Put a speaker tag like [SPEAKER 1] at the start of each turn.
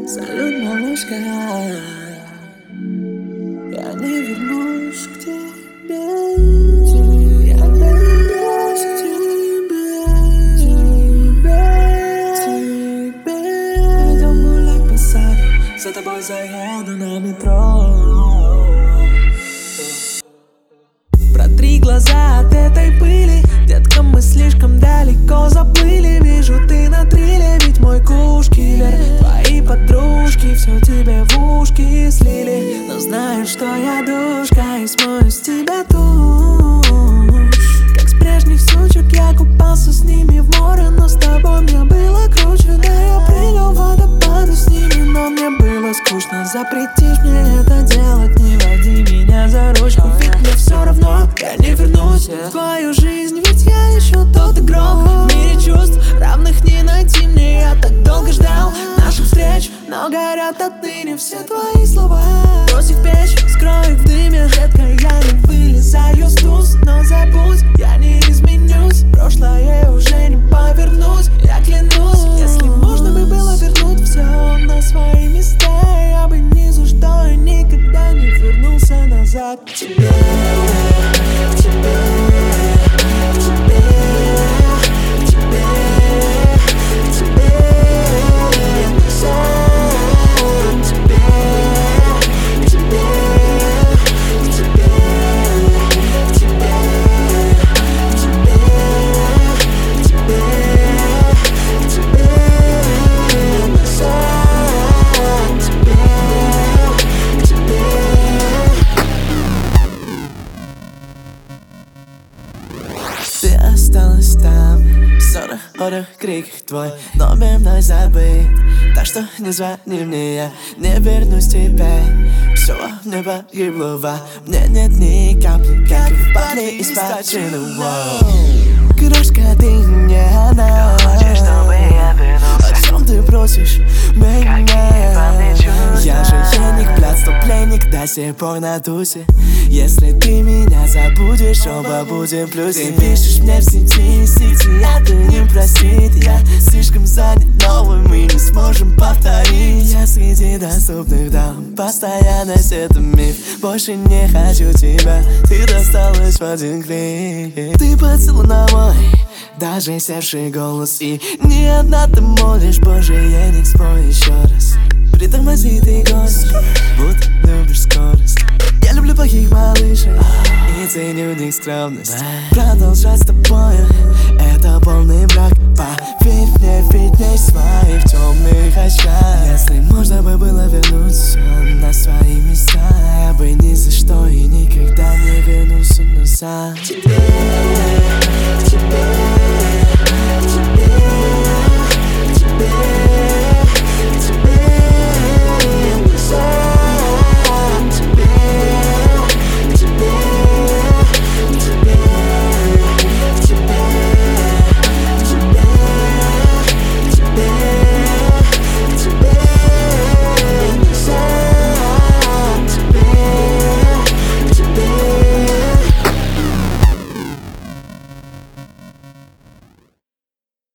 [SPEAKER 1] Салют, малышка, я не вернусь к тебе. Я не вернусь к тебе. Пойдем гулять по саду, за тобой заеду на метро. Протри глаза от этой пыли, детка, мы слишком далеко заплыли. Вижу, ты на трилле, ведь мой куш-киллер. Твои подружки все тебе в ушки слили, но знаю, что я душка и смою с тебя тушь. Как с прежних сучек я купался с ними в море, но с тобой мне было круче. Да, я прыгал в водопаду с ними, но мне было скучно. Запретишь мне это делать, не води меня за ручку, ведь мне все равно, я не вернусь в твою жизнь, ведь я еще тот игрок. В мире чувств равных не найти мне, я так долго ждал наших встреч, но горят отныне все твои слова. Брось их в печь, скрой их в дыме, детка, я не вылезаю с туз. Но забудь, я не изменюсь, прошлое уже не повернуть, я клянусь. Если можно бы было вернуть все на свои места, я бы ни за что и никогда не вернулся назад к тебе. Ты осталась там, в ссорах, орах, криках, твой номер мной забыт. Так что не звони мне, я не вернусь теперь. Все мне погибло, во мне нет ни капли, как в парне из пачины. Крошка, ты не она.
[SPEAKER 2] Хочешь, чтобы я вернулся?
[SPEAKER 1] О чем ты просишь меня? Я же еник, блядство, пленник, до сих пор на тусе. Если ты меня забудешь, оба будем плюсы. Ты пишешь мне в сети, а ты не простит. Я слишком занят новым, мы не сможем повторить. Я среди доступных дам, постоянность это миф. Больше не хочу тебя, ты досталась в один клик. Ты поцелуй мой, даже севший голос. И не одна ты молишь, боже, я не спой еще раз. Притормози ты гонишь, будто любишь скорость. Я люблю плохих малышей и ценю них скромность. Продолжать с тобой — это полный брак. Поверь мне, видней своих темных очках. Если можно бы было вернуть все на свои места, я бы ни за что и никогда не вернулся назад.